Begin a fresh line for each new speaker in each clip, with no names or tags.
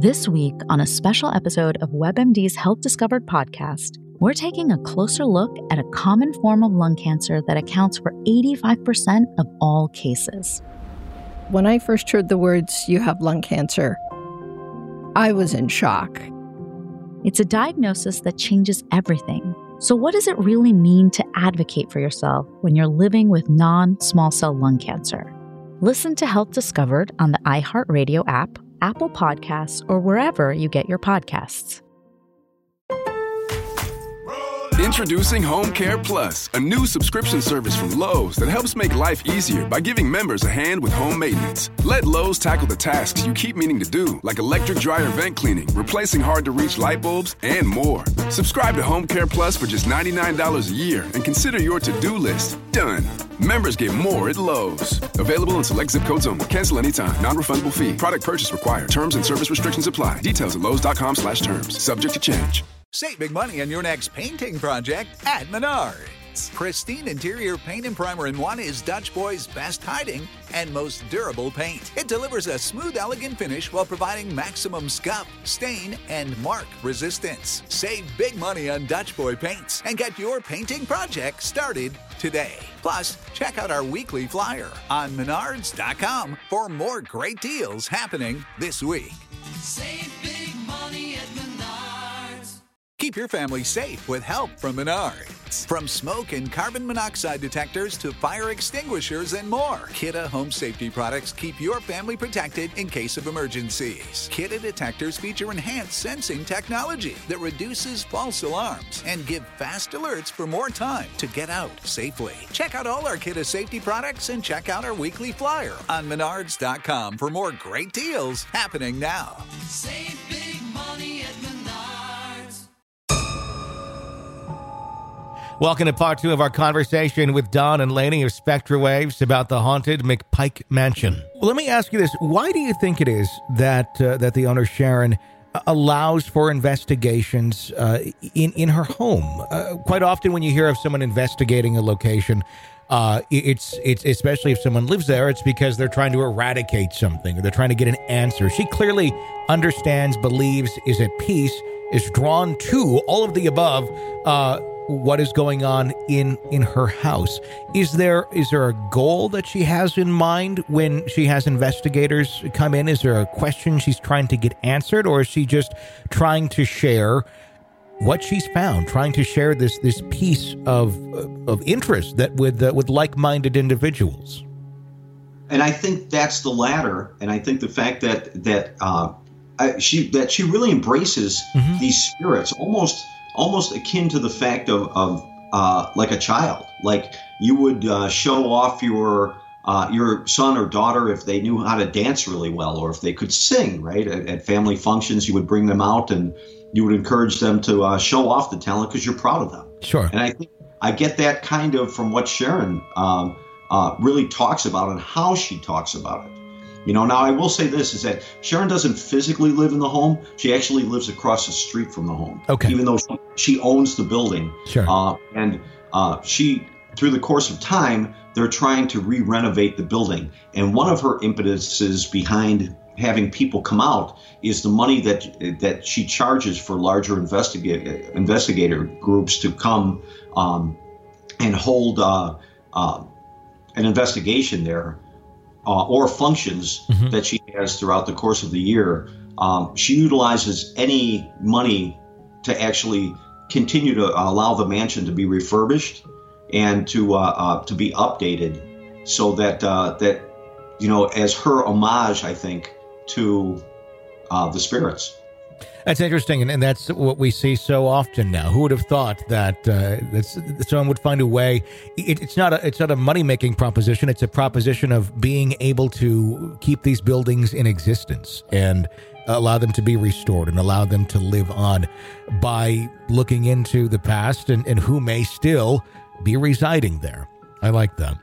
This week, on a special episode of WebMD's Health Discovered podcast, we're taking a closer look at a common form of lung cancer that accounts for 85% of all cases.
When I first heard the words, "you have lung cancer," I was in shock.
It's a diagnosis that changes everything. So what does it really mean to advocate for yourself when you're living with non-small cell lung cancer? Listen to Health Discovered on the iHeartRadio app, Apple Podcasts, or wherever you get your podcasts.
Introducing Home Care Plus, a new subscription service from Lowe's that helps make life easier by giving members a hand with home maintenance. Let Lowe's tackle the tasks you keep meaning to do, like electric dryer vent cleaning, replacing hard-to-reach light bulbs, and more. Subscribe to Home Care Plus for just $99 a year and consider your to-do list done. Members get more at Lowe's. Available in select zip codes only. Cancel anytime. Non-refundable fee. Product purchase required. Terms and service restrictions apply. Details at lowes.com/terms. Subject to change.
Save big money on your next painting project at Menards. Pristine interior paint and primer in one is Dutch Boy's best hiding and most durable paint. It delivers a smooth, elegant finish while providing maximum scuff, stain, and mark resistance. Save big money on Dutch Boy paints and get your painting project started today. Plus, check out our weekly flyer on Menards.com for more great deals happening this week.
Save big money at Menards.
Keep your family safe with help from Menards. From smoke and carbon monoxide detectors to fire extinguishers and more, Kidde home safety products keep your family protected in case of emergencies. Kidde detectors feature enhanced sensing technology that reduces false alarms and give fast alerts for more time to get out safely. Check out all our Kidde safety products and check out our weekly flyer on Menards.com for more great deals happening now.
Save big money at Menards.
Welcome to part 2 of our conversation with Don and Lainey of Spectra Waves about the haunted McPike Mansion. Well, let me ask you this. Why do you think it is that the owner, Sharon, allows for investigations in her home? Quite often when you hear of someone investigating a location, it's especially if someone lives there, it's because they're trying to eradicate something or they're trying to get an answer. She clearly understands, believes, is at peace, is drawn to all of the above, what is going on in her house. Is there a goal that she has in mind when she has investigators come in? Is there a question she's trying to get answered, or is she just trying to share what she's found, trying to share this piece of interest that with like-minded individuals?
And I think that's the latter. And I think the fact that she really embraces these spirits, almost akin to the fact of like a child. Like you would show off your son or daughter if they knew how to dance really well, or if they could sing, right? At family functions, you would bring them out and you would encourage them to show off the talent because you're proud of them.
Sure.
And I think I get that kind of from what Sharon really talks about and how she talks about it. You know, now I will say this, is that Sharon doesn't physically live in the home. She actually lives across the street from the home.
Okay.
Even though she owns the building.
Sure.
And she, through the course of time, they're trying to re-renovate the building. And one of her impetuses behind having people come out is the money that she charges for larger investigator groups to come and hold an investigation there. Or functions that she has throughout the course of the year. She utilizes any money to actually continue to allow the mansion to be refurbished and to be updated, so that as her homage, I think, to the spirits.
That's interesting, and that's what we see so often now. Who would have thought that someone would find a way? It's not a money-making proposition. It's a proposition of being able to keep these buildings in existence and allow them to be restored and allow them to live on by looking into the past and who may still be residing there. I like that.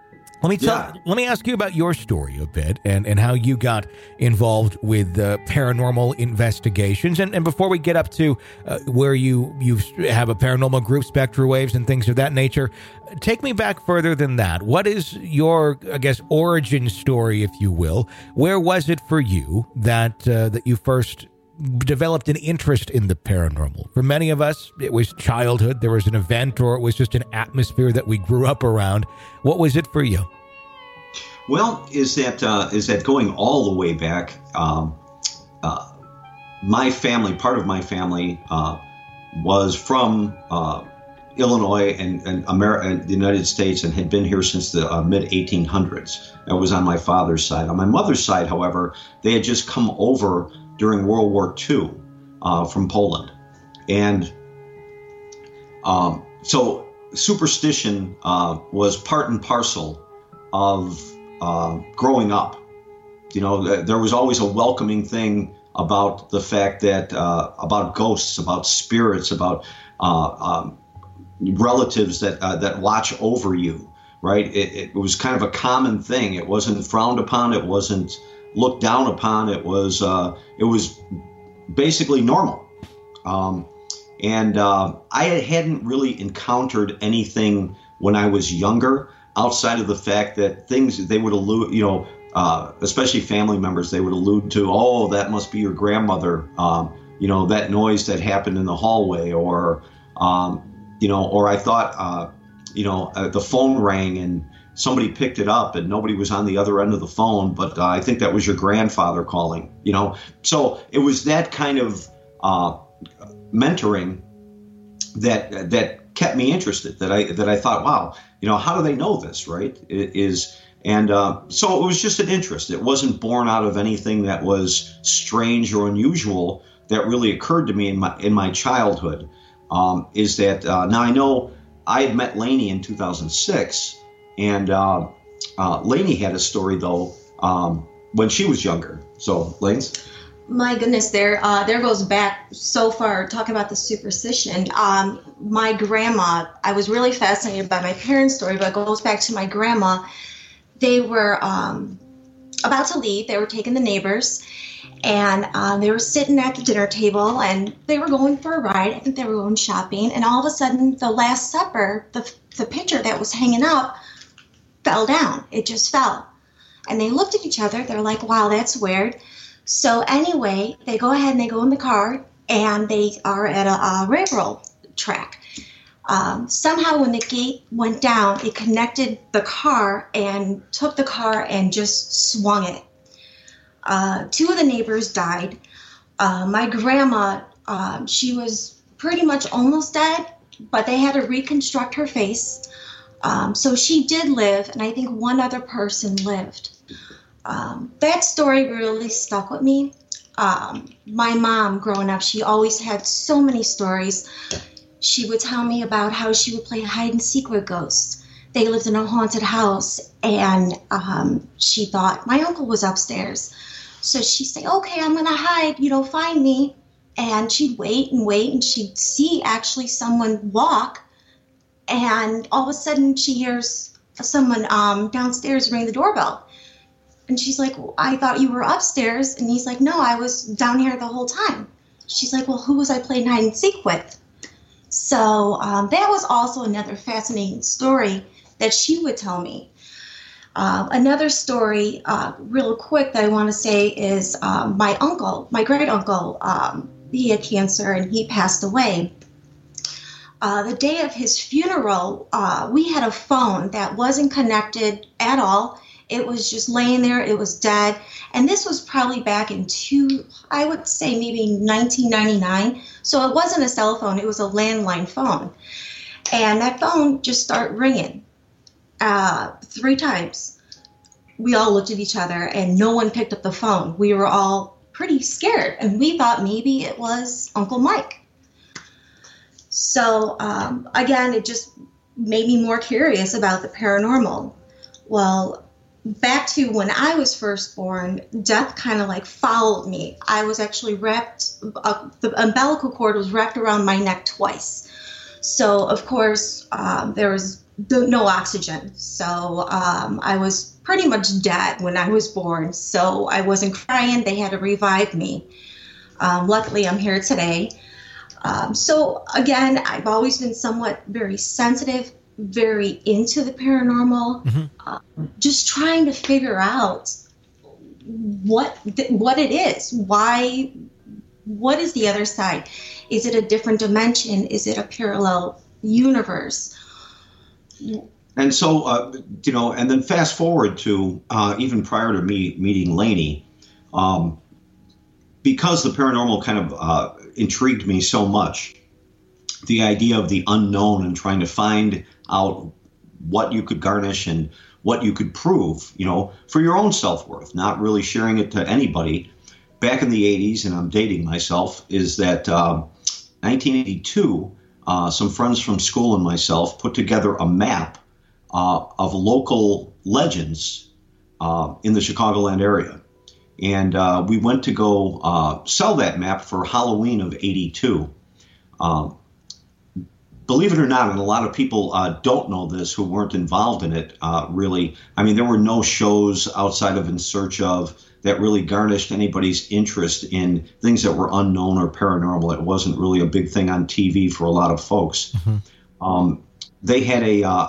Let me ask you about your story a bit and how you got involved with paranormal investigations. And before we get up to where you have a paranormal group, Spectra Waves, and things of that nature, take me back further than that. What is your, I guess, origin story, if you will? Where was it for you that you first developed an interest in the paranormal? For many of us, it was childhood. There was an event, or it was just an atmosphere that we grew up around. What was it for you?
Well, is that going all the way back? My family, part of my family, was from Illinois and the United States, and had been here since the mid 1800s. That was on my father's side. On my mother's side, however, they had just come over during World War II from Poland, and so superstition was part and parcel of growing up. There was always a welcoming thing about the fact that about ghosts, about spirits, about relatives that watch over you, right? It was kind of a common thing. It wasn't frowned upon. It wasn't looked down upon. It was basically normal. And I hadn't really encountered anything when I was younger, outside of the fact that things they would allude, especially family members, they would allude to, oh, that must be your grandmother, that noise that happened in the hallway, or I thought, the phone rang and somebody picked it up and nobody was on the other end of the phone, but I think that was your grandfather calling, So it was that kind of mentoring that kept me interested, that I thought, wow, how do they know this, right? So it was just an interest. It wasn't born out of anything that was strange or unusual that really occurred to me in my childhood. Now I know I had met Lainey in 2006, and Lainey had a story though when she was younger. So, Lanes?
My goodness, there goes back so far, talking about the superstition. My grandma, I was really fascinated by my parents' story, but it goes back to my grandma. They were about to leave. They were taking the neighbors, and they were sitting at the dinner table, and they were going for a ride. I think they were going shopping, and all of a sudden, the Last Supper, the picture that was hanging up, fell down. It just fell. And they looked at each other. They're like, wow, that's weird. So anyway, they go ahead and they go in the car, and they are at a railroad track. Somehow when the gate went down, it connected the car and took the car and just swung it. Two of the neighbors died. My grandma, she was pretty much almost dead, but they had to reconstruct her face. So she did live, and I think one other person lived. That story really stuck with me. My mom, growing up, she always had so many stories. She would tell me about how she would play hide and seek with ghosts. They lived in a haunted house, and she thought my uncle was upstairs. So she'd say, okay, I'm going to hide, find me. And she'd wait, and she'd see actually someone walk. And all of a sudden she hears someone downstairs ring the doorbell. And she's like, well, I thought you were upstairs. And he's like, no, I was down here the whole time. She's like, well, who was I playing hide and seek with? So that was also another fascinating story that she would tell me. Another story, real quick, that I want to say is my uncle, my great uncle, he had cancer and he passed away. The day of his funeral, we had a phone that wasn't connected at all. It was just laying there. It was dead. And this was probably back in I would say maybe 1999. So it wasn't a cell phone. It was a landline phone. And that phone just started ringing 3 times. We all looked at each other and no one picked up the phone. We were all pretty scared. And we thought maybe it was Uncle Mike. So again, it just made me more curious about the paranormal. Well, back to when I was first born, death kind of like followed me. I was actually the umbilical cord was wrapped around my neck twice. So, of course, there was no oxygen. So I was pretty much dead when I was born. So I wasn't crying. They had to revive me. Luckily, I'm here today. So, again, I've always been somewhat very sensitive, very into the paranormal, just trying to figure out what it is, why what is the other side? Is it a different dimension? Is it a parallel universe?
And so, and then fast forward to even prior to me meeting Lainey, because the paranormal kind of intrigued me so much, the idea of the unknown and trying to find out what you could garnish and what you could prove, for your own self-worth, not really sharing it to anybody. Back in the 80s, and I'm dating myself, is that 1982, some friends from school and myself put together a map of local legends in the Chicagoland area. And we went to go sell that map for Halloween of 82. Believe it or not, and a lot of people don't know this who weren't involved in it, really. I mean, there were no shows outside of In Search Of that really garnished anybody's interest in things that were unknown or paranormal. It wasn't really a big thing on TV for a lot of folks. Mm-hmm. They had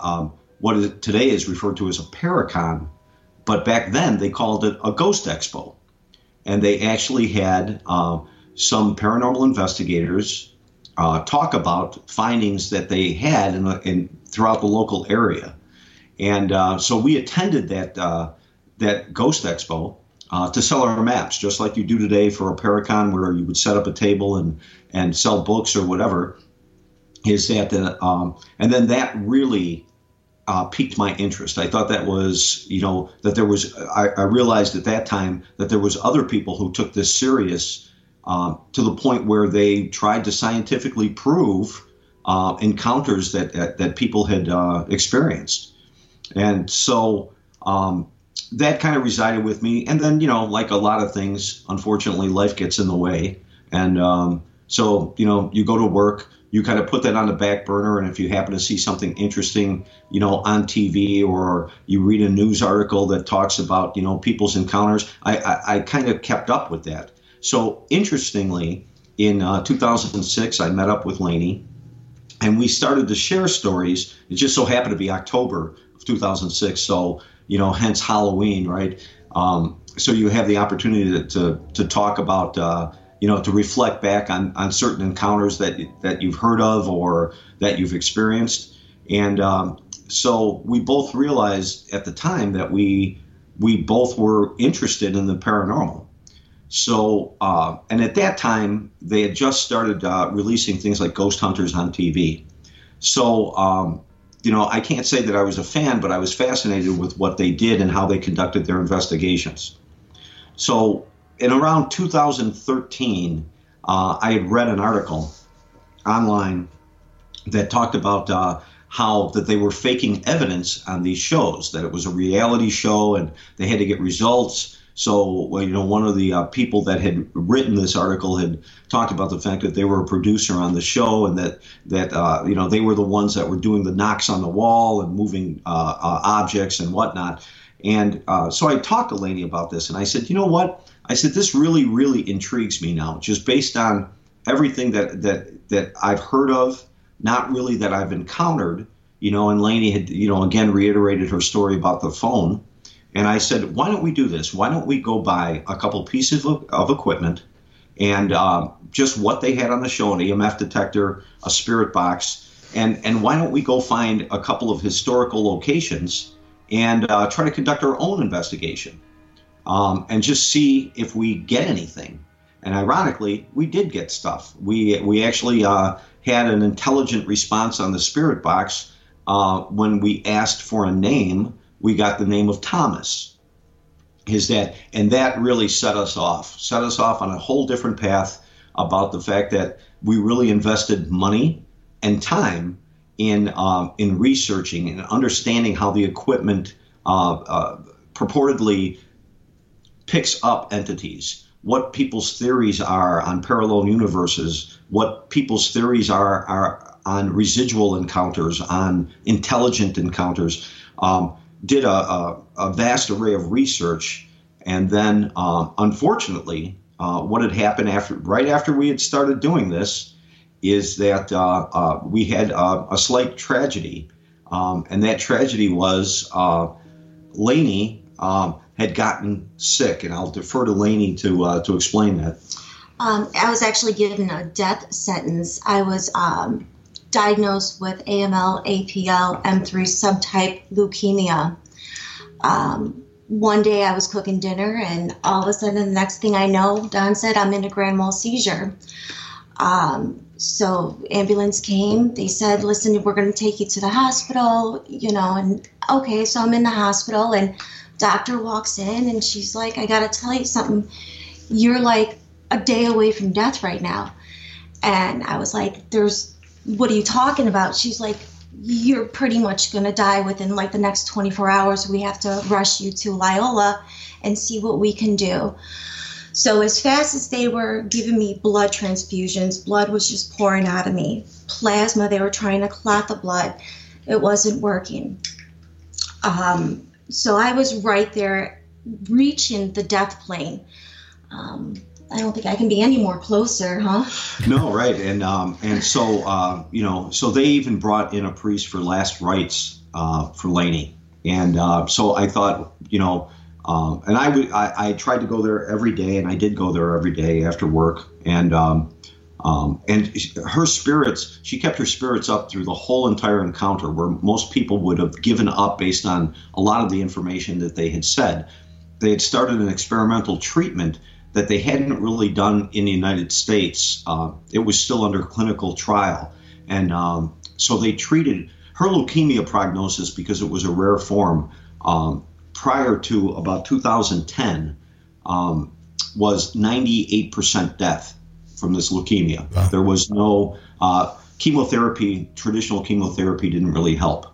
what today is referred to as a Paracon, but back then they called it a Ghost Expo. And they actually had some paranormal investigators talk about findings that they had throughout the local area. And so we attended that Ghost Expo to sell our maps, just like you do today for a Paracon, where you would set up a table and sell books or whatever. Is that and then that really piqued my interest. I thought that was, that there was, I realized at that time that there was other people who took this serious to the point where they tried to scientifically prove encounters that people had experienced. And so that kind of resided with me. And then, like a lot of things, unfortunately, life gets in the way. And so, you go to work, you kind of put that on the back burner, and if you happen to see something interesting, on TV, or you read a news article that talks about, people's encounters, I kind of kept up with that. So interestingly, in 2006, I met up with Lainey, and we started to share stories. It just so happened to be October of 2006, so, hence Halloween, right? So you have the opportunity to talk about to reflect back on certain encounters that you've heard of or that you've experienced. And so we both realized at the time that we both were interested in the paranormal. So, and at that time, they had just started releasing things like Ghost Hunters on TV. So, I can't say that I was a fan, but I was fascinated with what they did and how they conducted their investigations. So, in around 2013, I had read an article online that talked about how that they were faking evidence on these shows, that it was a reality show and they had to get results. So, one of the people that had written this article had talked about the fact that they were a producer on the show, and that they were the ones that were doing the knocks on the wall and moving objects and whatnot. And so I talked to Lainey about this, and I said, you know what? I said, this really, really intrigues me now, just based on everything that I've heard of, not really that I've encountered, and Lainey had, again, reiterated her story about the phone. And I said, why don't we do this? Why don't we go buy a couple pieces of equipment and just what they had on the show, an EMF detector, a spirit box, and why don't we go find a couple of historical locations and try to conduct our own investigation and just see if we get anything. And ironically, we did get stuff. We actually had an intelligent response on the spirit box when we asked for a name. We got the name of Thomas. And that really set us off on a whole different path about the fact that we really invested money and time in researching and understanding how the equipment purportedly picks up entities, what people's theories are on parallel universes, what people's theories are on residual encounters, on intelligent encounters. Did a vast array of research, and then unfortunately, what had happened right after we had started doing this is that we had a slight tragedy, and that tragedy was Lainey had gotten sick, and I'll defer to Lainey to explain that.
I was actually given a death sentence. I was diagnosed with AML, APL, M3 subtype leukemia. One day I was cooking dinner, and all of a sudden, the next thing I know, Don said, I'm in a grand mal seizure. So ambulance came. They said, listen, we're going to take you to the hospital, and okay, so I'm in the hospital, and doctor walks in, and she's like, I got to tell you something. You're like a day away from death right now. And I was like, what are you talking about? She's like, you're pretty much going to die within like the next 24 hours. We have to rush you to Loyola and see what we can do. So as fast as they were giving me blood transfusions, blood was just pouring out of me. Plasma, they were trying to clot the blood. It wasn't working. So I was right there reaching the death plane. I don't think I can be any more closer, huh?
No, right. And so, so they even brought in a priest for last rites for Lainey. And so I thought, and I tried to go there every day, and I did go there every day after work. And her spirits, she kept her spirits up through the whole entire encounter, where most people would have given up based on a lot of the information that they had said. They had started an experimental treatment that they hadn't really done in the United States. It was still under clinical trial. And so they treated her leukemia prognosis, because it was a rare form, prior to about 2010, was 98% death from this leukemia. Wow. There was no chemotherapy. Traditional chemotherapy didn't really help.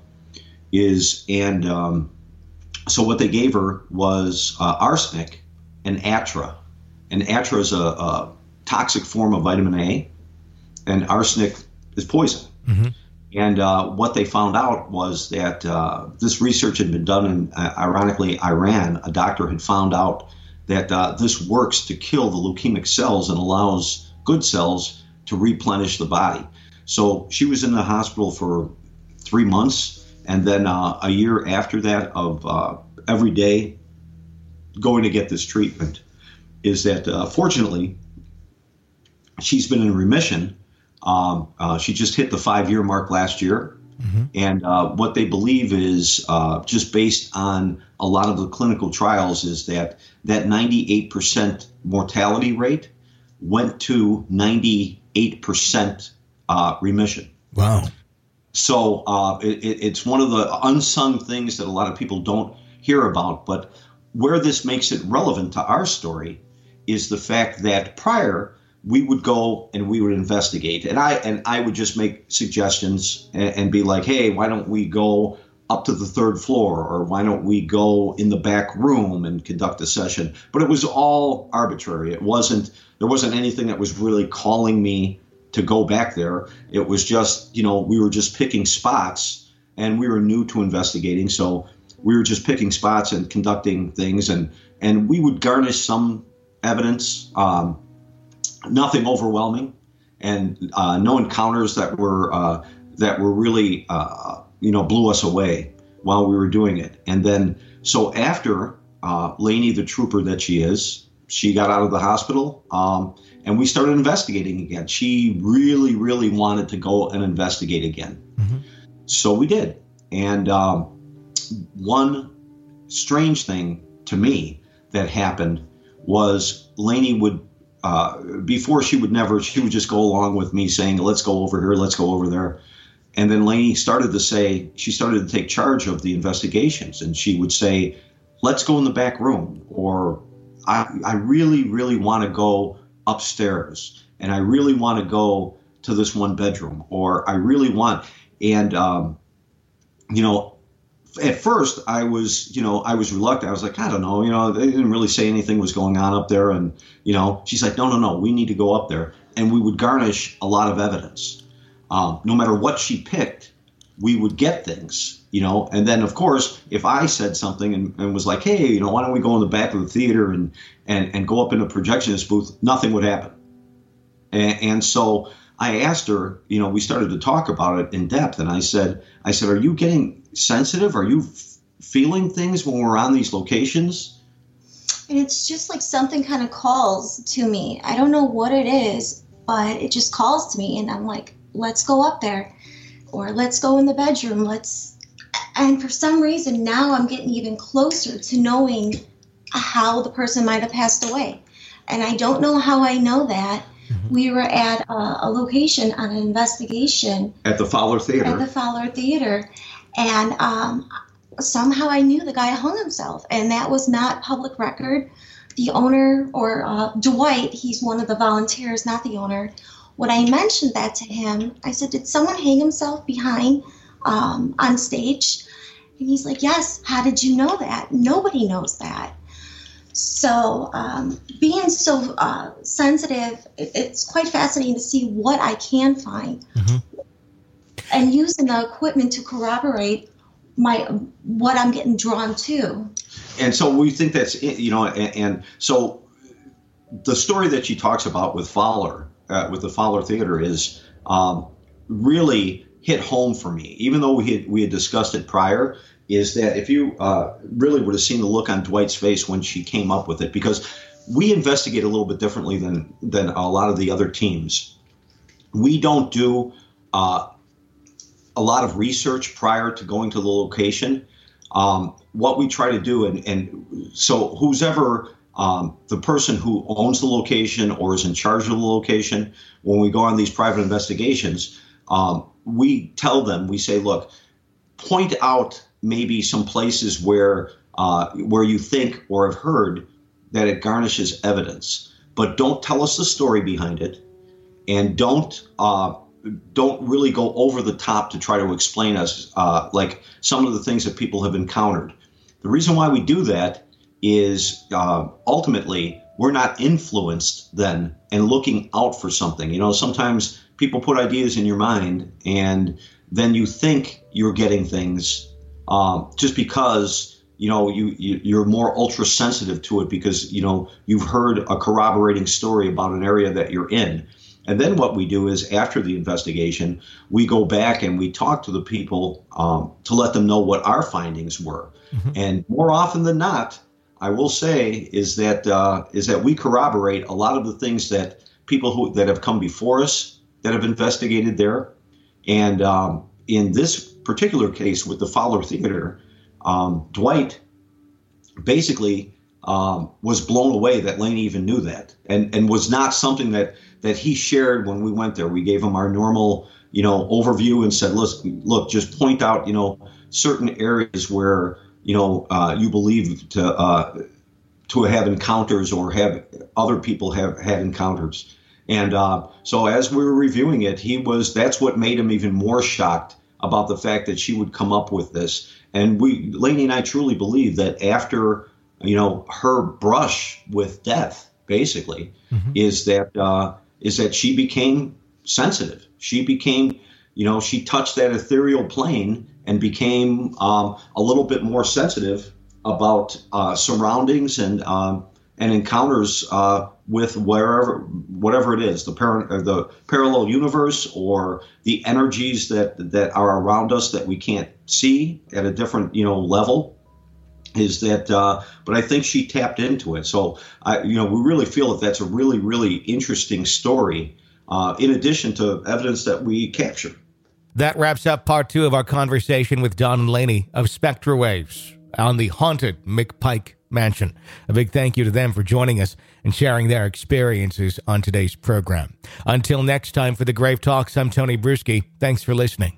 So what they gave her was arsenic and Atra. And Atra is a toxic form of vitamin A, and arsenic is poison. Mm-hmm. And what they found out was that this research had been done in, ironically, Iran. A doctor had found out that this works to kill the leukemic cells and allows good cells to replenish the body. So she was in the hospital for 3 months, and then a year after that of every day going to get this treatment. Is that fortunately she's been in remission. She just hit the 5-year mark last year. Mm-hmm. And what they believe is just based on a lot of the clinical trials is that 98% mortality rate went to 98% remission.
Wow.
So it's one of the unsung things that a lot of people don't hear about. But where this makes it relevant to our story is the fact that prior we would go and we would investigate, and I would just make suggestions and be like, hey, why don't we go up to the 3rd floor, or why don't we go in the back room and conduct a session? But it was all arbitrary. There wasn't anything that was really calling me to go back there. It was just, we were just picking spots, and we were new to investigating, so we were just picking spots and conducting things, and we would garnish some evidence, nothing overwhelming, and no encounters that were really blew us away while we were doing it. And then so after Lainey, the trooper that she is, she got out of the hospital, and we started investigating again. She really, really wanted to go and investigate again. Mm-hmm. So we did. And one strange thing to me that happened was Lainey would, before she would just go along with me saying, let's go over here, let's go over there. And then Lainey started to take charge of the investigations, and she would say, let's go in the back room, or I really, really want to go upstairs, and I really want to go to this one bedroom, or I really want, and, at first I was reluctant. I was like, I don't know, they didn't really say anything was going on up there. And, she's like, no, we need to go up there. And we would garnish a lot of evidence. No matter what she picked, we would get things, and then of course, if I said something and was like, hey, why don't we go in the back of the theater and go up in a projectionist booth, nothing would happen. And so I asked her, we started to talk about it in depth, and I said, are you getting sensitive? Are you feeling things when we're on these locations?
And it's just like something kind of calls to me. I don't know what it is, but it just calls to me. And I'm like, let's go up there, or let's go in the bedroom. And for some reason, now I'm getting even closer to knowing how the person might have passed away. And I don't know how I know that. Mm-hmm. We were at a location on an investigation.
At the Fowler
Theater. And somehow I knew the guy hung himself. And that was not public record. The owner, or Dwight, he's one of the volunteers, not the owner. When I mentioned that to him, I said, did someone hang himself behind on stage? And he's like, yes. How did you know that? Nobody knows that. So being so sensitive, it's quite fascinating to see what I can find, mm-hmm. and using the equipment to corroborate what I'm getting drawn to.
And so we think that's, and so the story that she talks about with Fowler, with the Fowler Theater, is really hit home for me, even though we had discussed it prior. Is that if you really would have seen the look on Dwight's face when she came up with it, because we investigate a little bit differently than a lot of the other teams. We don't do a lot of research prior to going to the location. What we try to do, and so who's ever the person who owns the location or is in charge of the location, when we go on these private investigations, we tell them, we say, look, point out maybe some places where you think or have heard that it garnishes evidence, but don't tell us the story behind it, and don't really go over the top to try to explain us like some of the things that people have encountered. The reason why we do that is ultimately we're not influenced then and looking out for something. Sometimes people put ideas in your mind, and then you think you're getting things just because, you're more ultra sensitive to it because, you've heard a corroborating story about an area that you're in. And then what we do is, after the investigation, we go back and we talk to the people to let them know what our findings were. Mm-hmm. And more often than not, I will say, is that we corroborate a lot of the things that people that have come before us that have investigated there. And in this particular case with the Fowler Theater, Dwight basically was blown away that Lainey even knew that, and was not something that he shared when we went there. We gave him our normal, overview and said, look, just point out, certain areas where, you believe to have encounters or have other people have had encounters. And so as we were reviewing it, that's what made him even more shocked about the fact that she would come up with this. And Lainey and I truly believe that after, her brush with death, basically, mm-hmm. is that she became sensitive. She became, she touched that ethereal plane and became a little bit more sensitive about surroundings and encounters with whatever it is, the parallel universe or the energies that are around us that we can't see at a different level. Is that? But I think she tapped into it. So we really feel that that's a really, really interesting story. In addition to evidence that we captured.
That wraps up part 2 of our conversation with Don and Lainey of Spectra Waves on the haunted McPike Mansion. A big thank you to them for joining us and sharing their experiences on today's program. Until next time for the Grave Talks, I'm Tony Bruschi. Thanks for listening.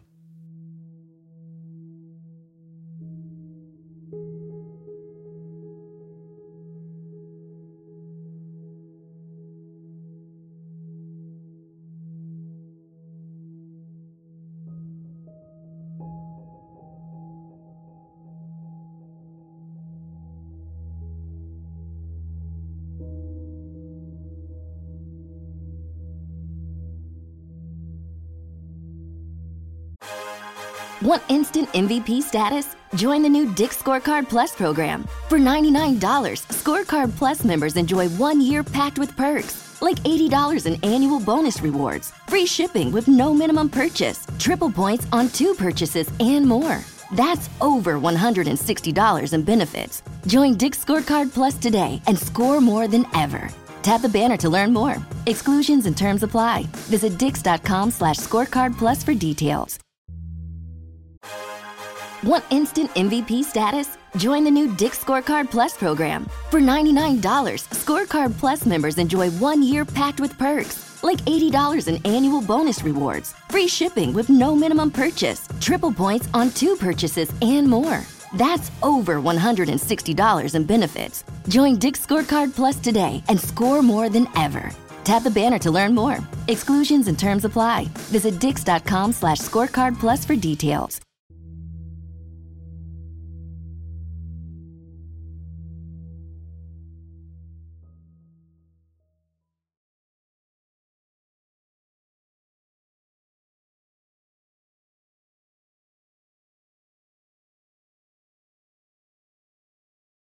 Want instant MVP status? Join the new Dick's Scorecard Plus program. For $99, Scorecard Plus members enjoy 1 year packed with perks, like $80 in annual bonus rewards, free shipping with no minimum purchase, triple points on 2 purchases, and more. That's over $160 in benefits. Join Dick's Scorecard Plus today and score more than ever. Tap the banner to learn more. Exclusions and terms apply. Visit dix.com/scorecard plus for details. Want instant MVP status? Join the new Dick's Scorecard Plus program. For $99, Scorecard Plus members enjoy 1 year packed with perks, like $80 in annual bonus rewards, free shipping with no minimum purchase, triple points on 2 purchases, and more. That's over $160 in benefits. Join Dick's Scorecard Plus today and score more than ever. Tap the banner to learn more. Exclusions and terms apply. Visit dix.com/scorecard plus for details.